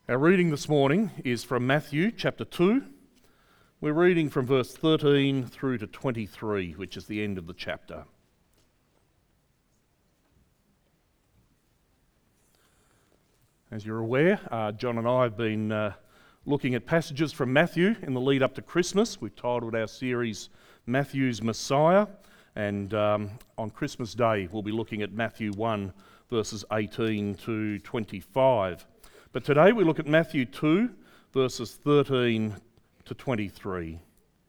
Our reading this morning is from Matthew chapter 2. We're reading from verse 13 through to 23, which is the end of the chapter. As you're aware, John and I have been looking at passages from Matthew in the lead up to Christmas. We've titled our series Matthew's Messiah, and on Christmas Day we'll be looking at Matthew 1 verses 18 to 25. But today we look at Matthew 2 verses 13 to 23.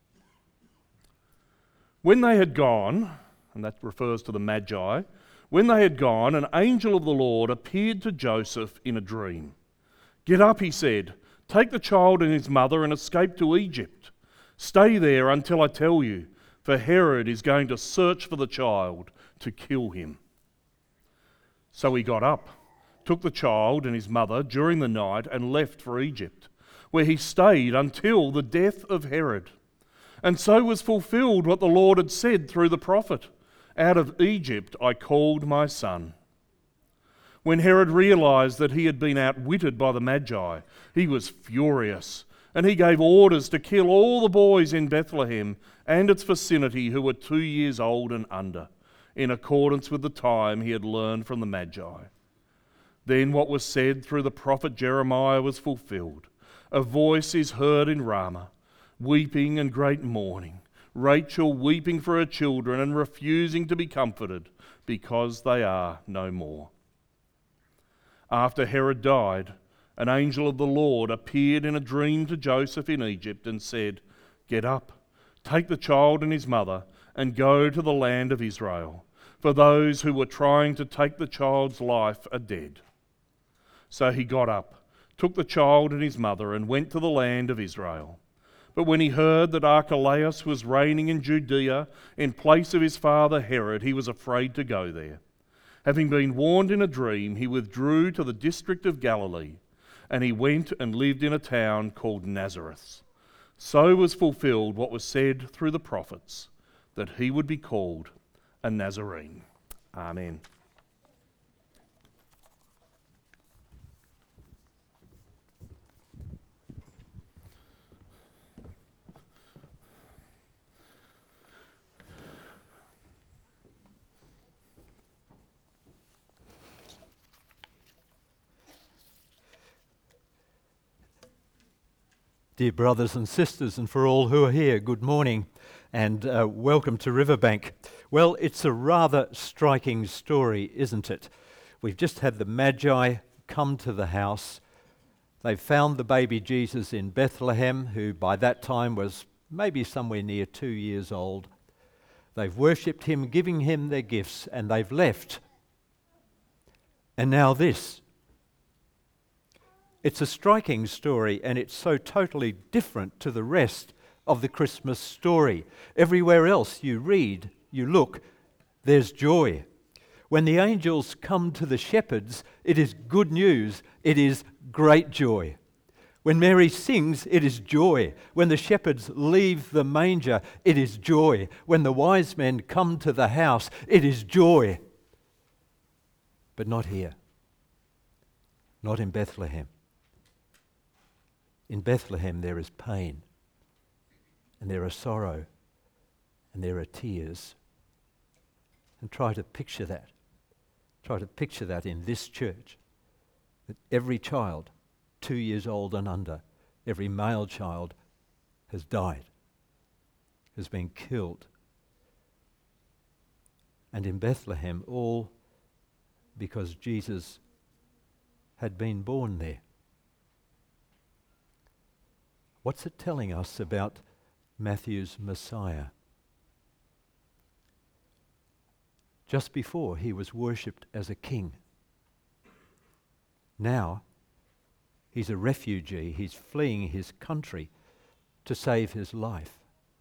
When they had gone, and that refers to the Magi, when they had gone, an angel of the Lord appeared to Joseph in a dream. "Get up," he said, "take the child and his mother and escape to Egypt. Stay there until I tell you, for Herod is going to search for the child to kill him." So he got up, took the child and his mother during the night and left for Egypt, where he stayed until the death of Herod. And so was fulfilled what the Lord had said through the prophet, "Out of Egypt I called my son." When Herod realized that he had been outwitted by the Magi, he was furious, and he gave orders to kill all the boys in Bethlehem and its vicinity who were 2 years old and under, in accordance with the time he had learned from the Magi. Then what was said through the prophet Jeremiah was fulfilled. "A voice is heard in Ramah, weeping and great mourning, Rachel weeping for her children and refusing to be comforted, because they are no more." After Herod died, an angel of the Lord appeared in a dream to Joseph in Egypt and said, "Get up, take the child and his mother, and go to the land of Israel, for those who were trying to take the child's life are dead." So he got up, took the child and his mother, and went to the land of Israel. But when he heard that Archelaus was reigning in Judea in place of his father Herod, he was afraid to go there. Having been warned in a dream, he withdrew to the district of Galilee, and he went and lived in a town called Nazareth. So was fulfilled what was said through the prophets, that he would be called a Nazarene. Amen. Dear brothers and sisters, and for all who are here, good morning and welcome to Riverbank. Well, it's a rather striking story, isn't it? We've just had the Magi come to the house. They found the baby Jesus in Bethlehem, who by that time was maybe somewhere near 2 years old. They've worshipped him, giving him their gifts, and they've left. And now this. It's a striking story, and it's so totally different to the rest of the Christmas story. Everywhere else you read, you look, there's joy. When the angels come to the shepherds, it is good news. It is great joy. When Mary sings, it is joy. When the shepherds leave the manger, it is joy. When the wise men come to the house, it is joy. But not here. Not in Bethlehem. In Bethlehem there is pain, and there are sorrow, and there are tears. And try to picture that. Try to picture that in this church, that every child, 2 years old and under, every male child has died, has been killed. And in Bethlehem, all because Jesus had been born there. What's it telling us about Matthew's Messiah? Just before, he was worshipped as a king. Now, he's a refugee. He's fleeing his country to save his life.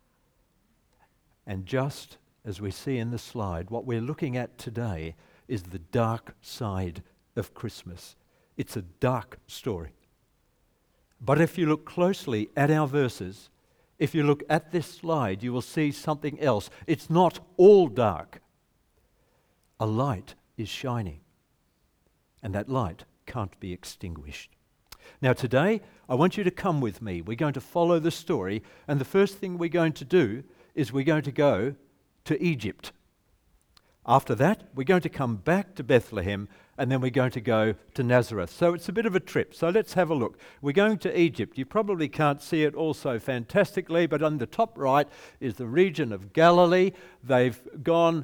And just as we see in the slide, what we're looking at today is the dark side of Christmas. It's a dark story. But if you look closely at our verses, if you look at this slide, you will see something else. It's not all dark. A light is shining, and that light can't be extinguished. Now today, I want you to come with me. We're going to follow the story, and the first thing we're going to do is we're going to go to Egypt. After that, we're going to come back to Bethlehem, and then we're going to go to Nazareth. So it's a bit of a trip. So let's have a look. We're going to Egypt. You probably can't see it all so fantastically, but on the top right is the region of Galilee. They've gone,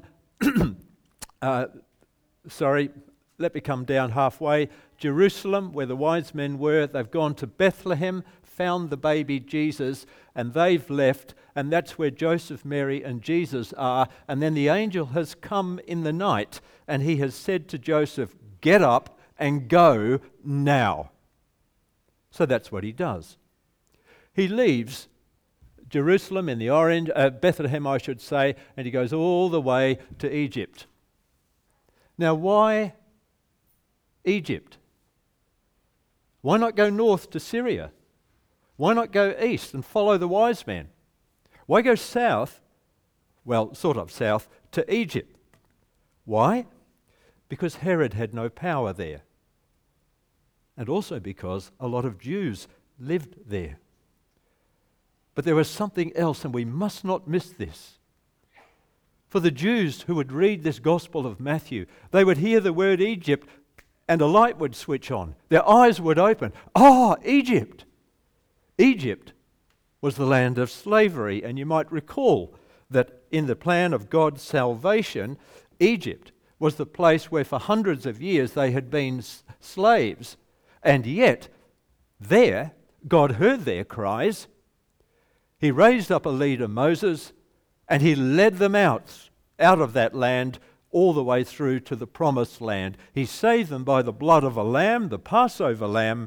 let me come down halfway. Jerusalem, where the wise men were, they've gone to Bethlehem, found the baby Jesus, and they've left, and that's where Joseph, Mary, and Jesus are. And then the angel has come in the night, and he has said to Joseph, "Get up and go now." So that's what he does. He leaves Jerusalem in the orange, Bethlehem, I should say, and he goes all the way to Egypt. Now, why Egypt? Why not go north to Syria? Why not go east and follow the wise men? Why go south, well, sort of south, to Egypt? Why? Because Herod had no power there. And also because a lot of Jews lived there. But there was something else, and we must not miss this. For the Jews who would read this Gospel of Matthew, they would hear the word Egypt and a light would switch on. Their eyes would open. Ah, Egypt! Egypt was the land of slavery, and you might recall that in the plan of God's salvation, Egypt was the place where for hundreds of years they had been slaves, and yet there God heard their cries. He raised up a leader, Moses, and he led them out of that land all the way through to the promised land. He saved them by the blood of a lamb, the Passover lamb,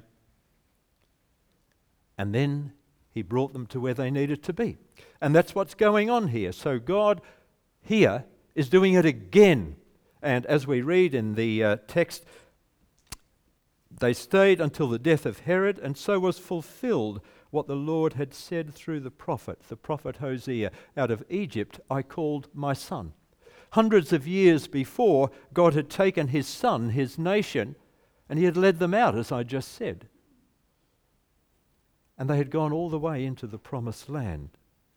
and then he brought them to where they needed to be. And that's what's going on here. So God here is doing it again. And as we read in the text, they stayed until the death of Herod, and so was fulfilled what the Lord had said through the prophet Hosea, "Out of Egypt I called my son." Hundreds of years before, God had taken his son, his nation, and he had led them out, as I just said. And they had gone all the way into the promised land.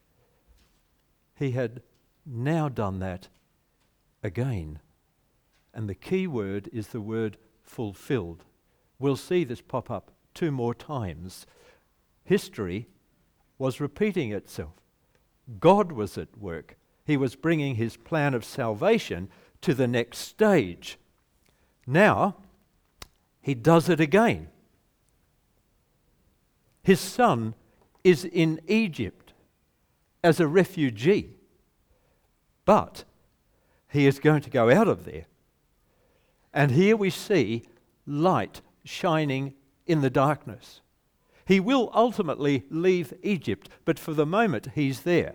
He had now done that again. And the key word is the word fulfilled. We'll see this pop up 2 more times. History was repeating itself. God was at work. He was bringing his plan of salvation to the next stage. Now, he does it again. His son is in Egypt as a refugee, but he is going to go out of there. And here we see light shining in the darkness. He will ultimately leave Egypt, but for the moment he's there.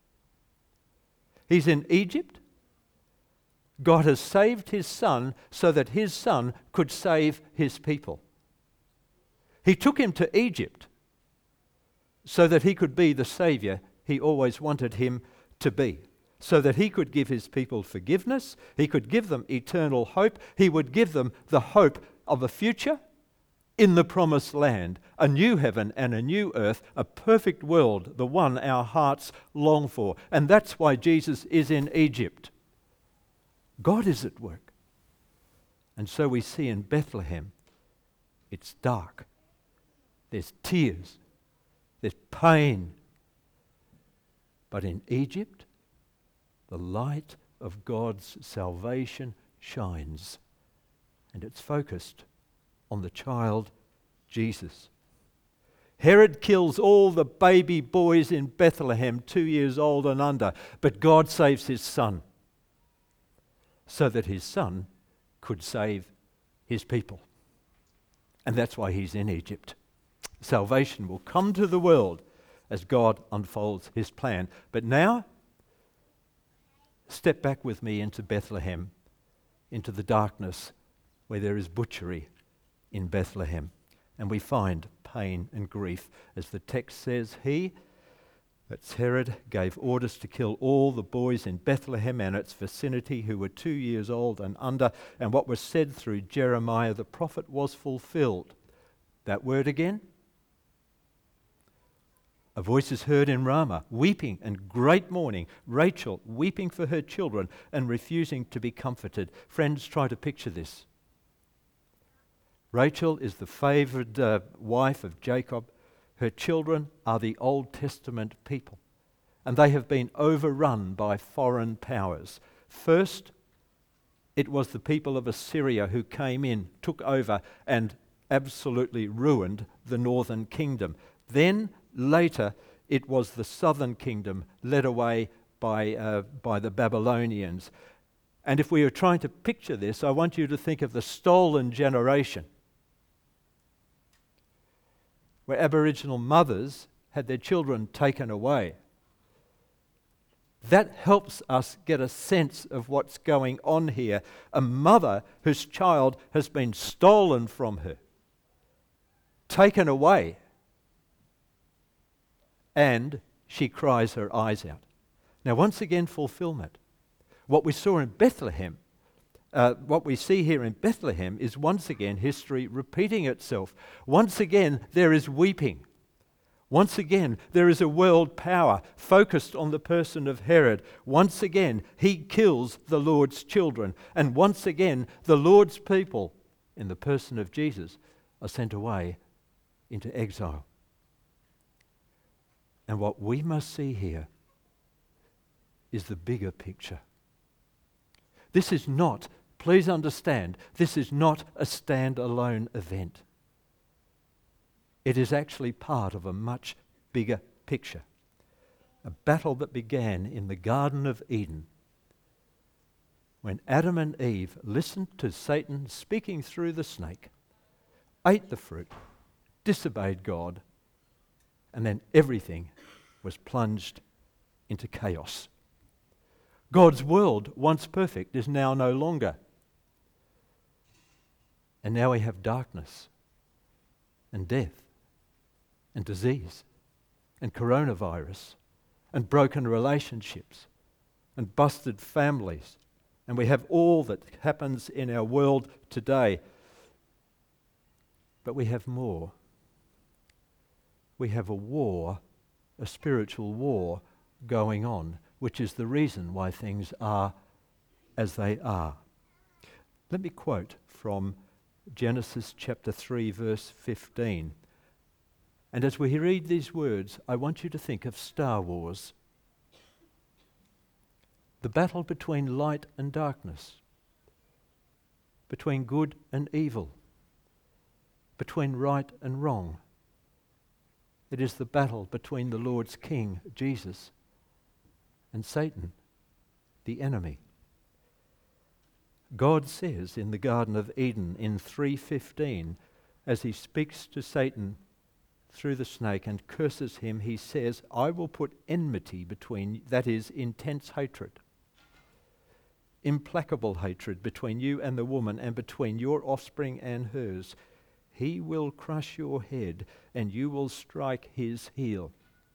He's in Egypt. God has saved his son so that his son could save his people. He took him to Egypt so that he could be the Savior he always wanted him to be, so that he could give his people forgiveness, he could give them eternal hope, he would give them the hope of a future in the promised land, a new heaven and a new earth, a perfect world, the one our hearts long for. And that's why Jesus is in Egypt. God is at work. And so we see in Bethlehem, it's dark. There's tears. There's pain. But in Egypt, the light of God's salvation shines. And it's focused on the child Jesus. Herod kills all the baby boys in Bethlehem, 2 years old and under, but God saves his son so that his son could save his people. And that's why he's in Egypt. Salvation will come to the world as God unfolds his plan. But now, step back with me into Bethlehem, into the darkness where there is butchery in Bethlehem. And we find pain and grief. As the text says, he, that's Herod, gave orders to kill all the boys in Bethlehem and its vicinity who were 2 years old and under. And what was said through Jeremiah the prophet was fulfilled, That word again. A voice is heard in Ramah, weeping and great mourning. Rachel weeping for her children and refusing to be comforted. Friends, try to picture this. Rachel is the favoured wife of Jacob. Her children are the Old Testament people, and they have been overrun by foreign powers. First, it was the people of Assyria who came in, took over, and absolutely ruined the northern kingdom. Then, later, it was the southern kingdom led away by the Babylonians. And if we are trying to picture this, I want you to think of the stolen generation, where Aboriginal mothers had their children taken away. That helps us get a sense of what's going on here. A mother whose child has been stolen from her, taken away, and she cries her eyes out. Now, once again, fulfillment. What we saw in Bethlehem, what we see here in Bethlehem is once again history repeating itself. Once again, there is weeping. Once again, there is a world power focused on the person of Herod. Once again, he kills the Lord's children. And once again, the Lord's people, in the person of Jesus, are sent away into exile. And what we must see here is the bigger picture. This is not, please understand, this is not a standalone event. It is actually part of a much bigger picture. A battle that began in the Garden of Eden when Adam and Eve listened to Satan speaking through the snake, ate the fruit, disobeyed God, and then everything was plunged into chaos. God's world, once perfect, is now no longer. And now we have darkness and death and disease and coronavirus and broken relationships and busted families. And we have all that happens in our world today. But we have more. We have a war, a spiritual war going on, which is the reason why things are as they are. Let me quote from Genesis chapter 3, verse 15. And as we read these words, I want you to think of Star Wars. The battle between light and darkness, between good and evil, between right and wrong. It is the battle between the Lord's King, Jesus, and Satan, the enemy. God says in the Garden of Eden in 3:15, as he speaks to Satan through the snake and curses him, he says, I will put enmity between, that is, intense hatred, implacable hatred between you and the woman and between your offspring and hers. He will crush your head and you will strike his heel.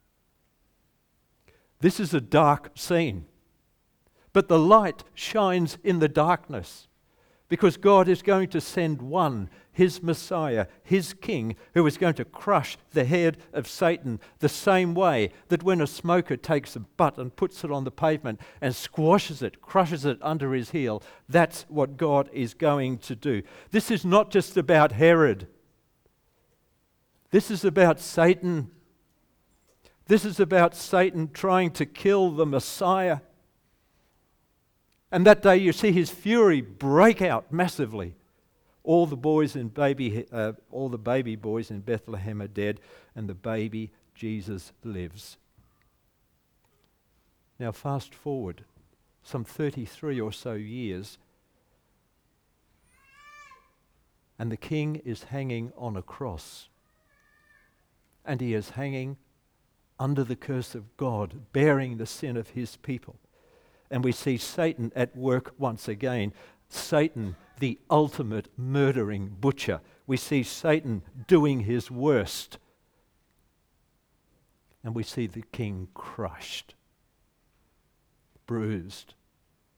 This is a dark scene, but the light shines in the darkness because God is going to send one, his Messiah, his King, who is going to crush the head of Satan the same way that when a smoker takes a butt and puts it on the pavement and squashes it, crushes it under his heel. That's what God is going to do. This is not just about Herod. This is about Satan. This is about Satan trying to kill the Messiah. And that day you see his fury break out massively. All the baby boys in Bethlehem are dead, and the baby Jesus lives. Now fast forward some 33 or so years, and the king is hanging on a cross. And he is hanging under the curse of God, bearing the sin of his people. And we see Satan at work once again. Satan, the ultimate murdering butcher. We see Satan doing his worst. And we see the king crushed, bruised,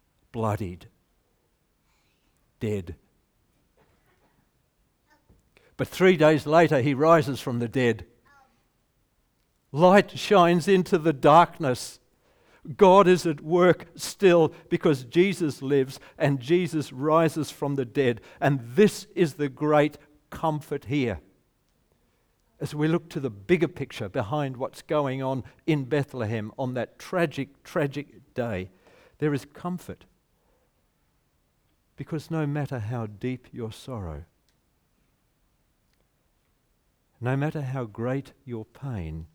bloodied, dead. But 3 days later, he rises from the dead. Light shines into the darkness. God is at work still because Jesus lives and Jesus rises from the dead. And this is the great comfort here. As we look to the bigger picture behind what's going on in Bethlehem on that tragic, tragic day, there is comfort. Because no matter how deep your sorrow, no matter how great your pain,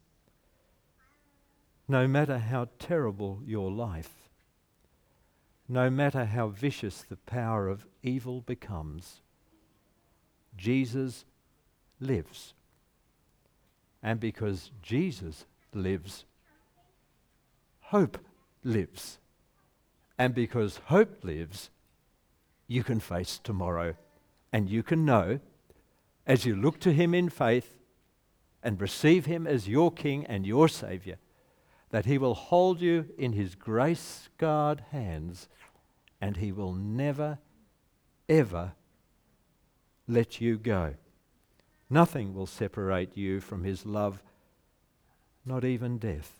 no matter how terrible your life, no matter how vicious the power of evil becomes, Jesus lives. And because Jesus lives, hope lives. And because hope lives, you can face tomorrow. And you can know, as you look to him in faith and receive him as your King and your Saviour, that he will hold you in his grace-scarred hands and he will never, ever let you go. Nothing will separate you from his love, not even death.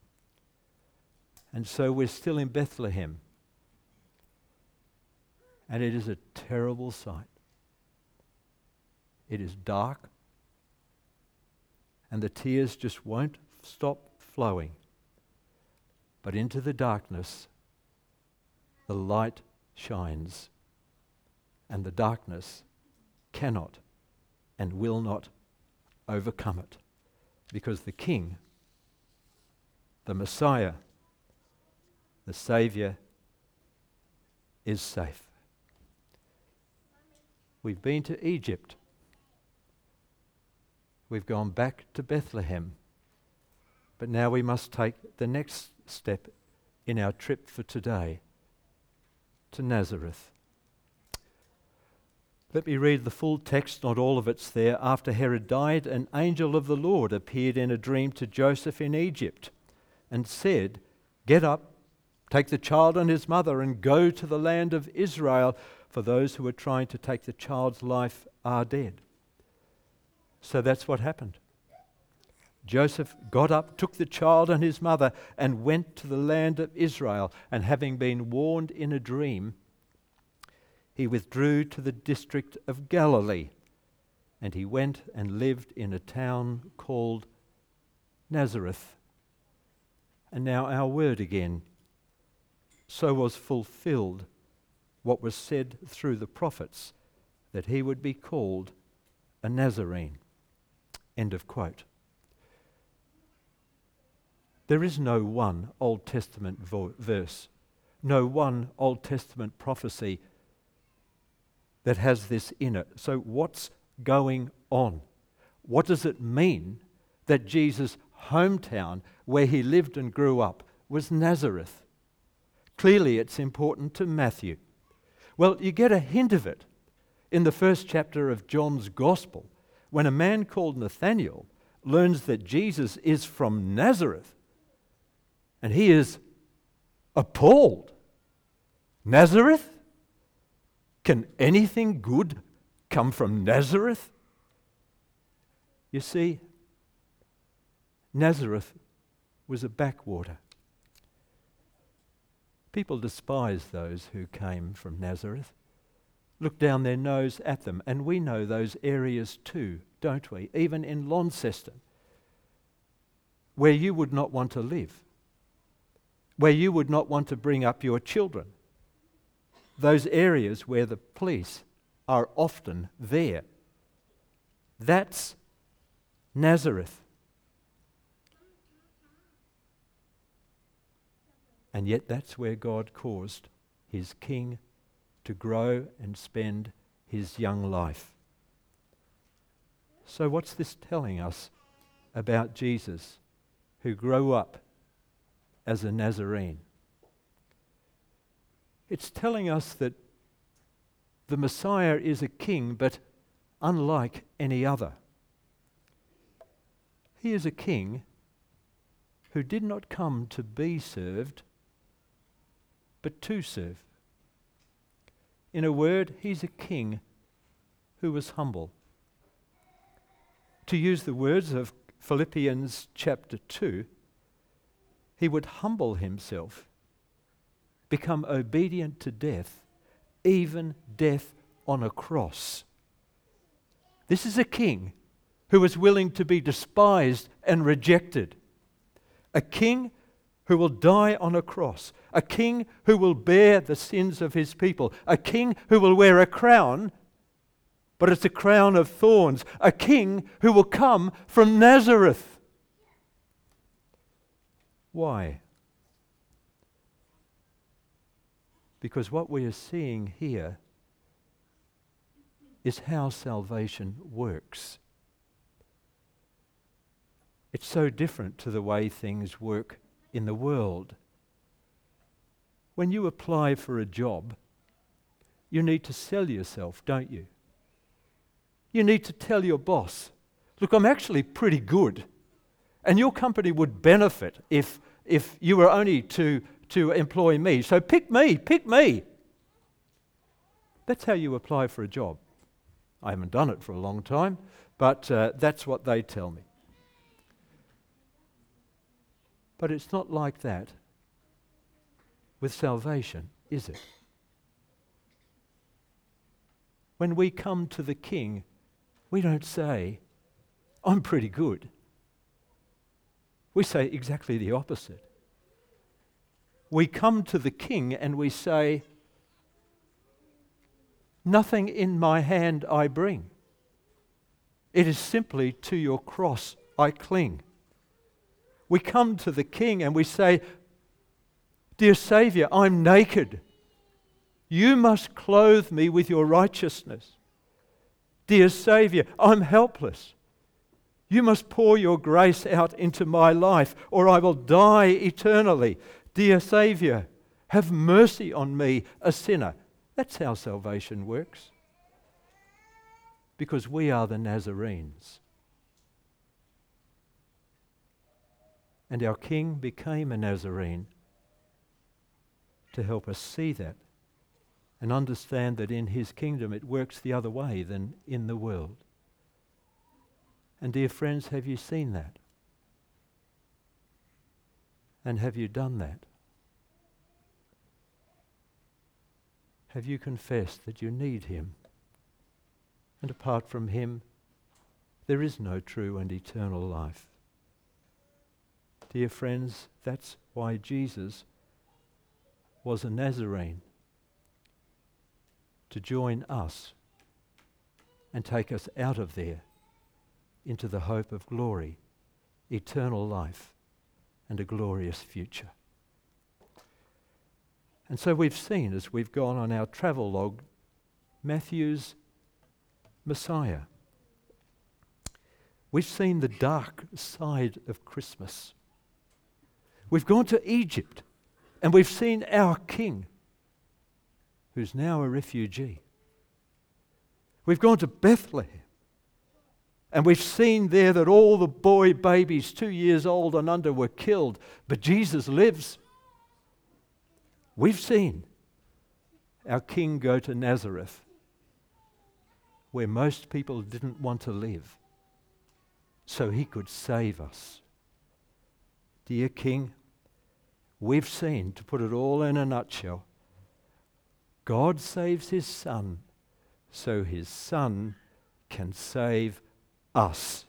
And so we're still in Bethlehem. And it is a terrible sight. It is dark. And the tears just won't stop flowing. But into the darkness, the light shines. And the darkness cannot and will not overcome it. Because the King, the Messiah, the Saviour, is safe. We've been to Egypt. We've gone back to Bethlehem. But now we must take the next step in our trip for today to Nazareth. Let me read the full text, not all of it's there. After Herod died, an angel of the Lord appeared in a dream to Joseph in Egypt and said, "Get up, take the child and his mother and go to the land of Israel, for those who are trying to take the child's life are dead." So that's what happened. Joseph got up, took the child and his mother, and went to the land of Israel. And having been warned in a dream, he withdrew to the district of Galilee. And he went and lived in a town called Nazareth. And now our word again. So was fulfilled what was said through the prophets, that he would be called a Nazarene. End of quote. There is no one Old Testament verse, no one Old Testament prophecy that has this in it. So what's going on? What does it mean that Jesus' hometown, where he lived and grew up, was Nazareth? Clearly it's important to Matthew. Well, you get a hint of it in the first chapter of John's Gospel, when a man called Nathanael learns that Jesus is from Nazareth. And he is appalled. Nazareth? Can anything good come from Nazareth? You see, Nazareth was a backwater. People despise those who came from Nazareth, look down their nose at them, and we know those areas too, don't we? Even in Launceston, where you would not want to live, where you would not want to bring up your children. Those areas where the police are often there. That's Nazareth. And yet that's where God caused his king to grow and spend his young life. So what's this telling us about Jesus, who grew up as a Nazarene? It's telling us that the Messiah is a king, but unlike any other. He is a king who did not come to be served, but to serve. In a word, he's a king who was humble. To use the words of Philippians chapter 2, he would humble himself, become obedient to death, even death on a cross. This is a king who was willing to be despised and rejected. A king who will die on a cross. A king who will bear the sins of his people. A king who will wear a crown, but it's a crown of thorns. A king who will come from Nazareth. Why? Because what we are seeing here is how salvation works. It's so different to the way things work in the world. When you apply for a job, you need to sell yourself, don't you? You need to tell your boss, look, I'm actually pretty good, and your company would benefit if you were only to employ me. So pick me. That's how you apply for a job. I haven't done it for a long time, but that's what they tell me. But it's not like that with salvation, is it? When we come to the King, we don't say, I'm pretty good. We say exactly the opposite. We come to the King and we say, nothing in my hand I bring. It is simply to your cross I cling. We come to the King and we say, dear Saviour, I'm naked. You must clothe me with your righteousness. Dear Saviour, I'm helpless. You must pour your grace out into my life, or I will die eternally. Dear Saviour, have mercy on me, a sinner. That's how salvation works. Because we are the Nazarenes. And our King became a Nazarene to help us see that and understand that in his kingdom it works the other way than in the world. And dear friends, have you seen that? And have you done that? Have you confessed that you need him? And apart from him, there is no true and eternal life. Dear friends, that's why Jesus was a Nazarene, to join us and take us out of there into the hope of glory, eternal life, and a glorious future. And so we've seen, as we've gone on our travel log, Matthew's Messiah. We've seen the dark side of Christmas. We've gone to Egypt and we've seen our King, who's now a refugee. We've gone to Bethlehem and we've seen there that all the boy babies 2 years old and under were killed, but Jesus lives. We've seen our King go to Nazareth, where most people didn't want to live, so he could save us. Dear King, we've seen, to put it all in a nutshell, God saves his Son so his Son can save us.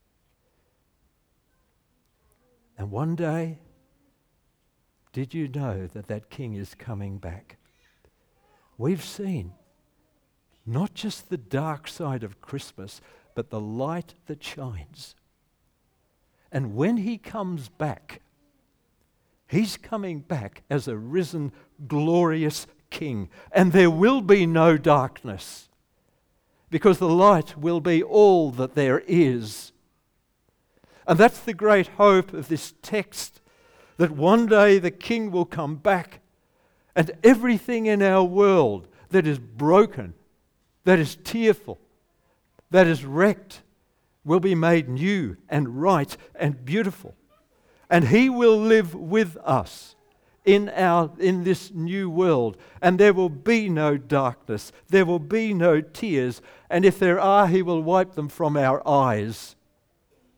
And one day, did you know that that King is coming back? We've seen not just the dark side of Christmas, but the light that shines. And when he comes back, he's coming back as a risen, glorious King. And there will be no darkness, because the light will be all that there is. And that's the great hope of this text, that one day the King will come back and everything in our world that is broken, that is tearful, that is wrecked, will be made new and right and beautiful. And he will live with us in this new world. And there will be no darkness. There will be no tears. And if there are, he will wipe them from our eyes.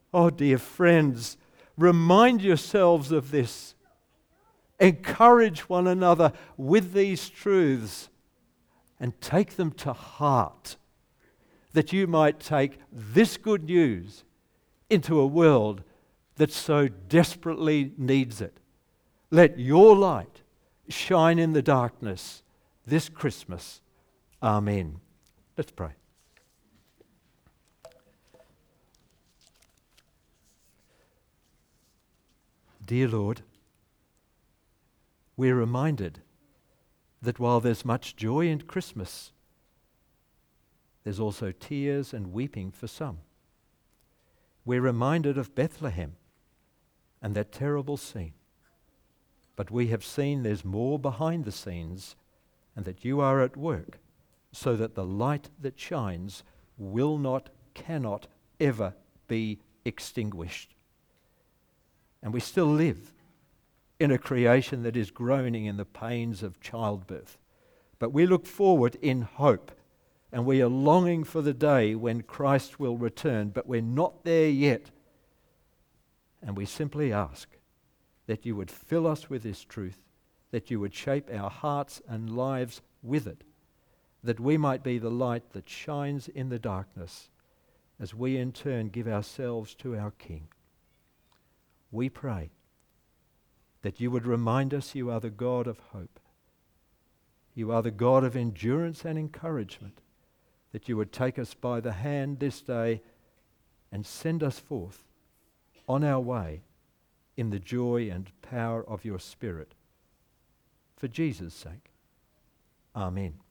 Oh, dear friends, remind yourselves of this. Encourage one another with these truths and take them to heart, that you might take this good news into a world that so desperately needs it. Let your light shine in the darkness this Christmas. Amen. Let's pray. Dear Lord, we're reminded that while there's much joy in Christmas, there's also tears and weeping for some. We're reminded of Bethlehem and that terrible scene. But we have seen there's more behind the scenes and that you are at work so that the light that shines will not, cannot ever be extinguished. And we still live in a creation that is groaning in the pains of childbirth. But we look forward in hope, and we are longing for the day when Christ will return, but we're not there yet. And we simply ask that you would fill us with this truth, that you would shape our hearts and lives with it, that we might be the light that shines in the darkness as we in turn give ourselves to our King. We pray that you would remind us you are the God of hope. You are the God of endurance and encouragement, that you would take us by the hand this day and send us forth on our way in the joy and power of your Spirit. For Jesus' sake. Amen.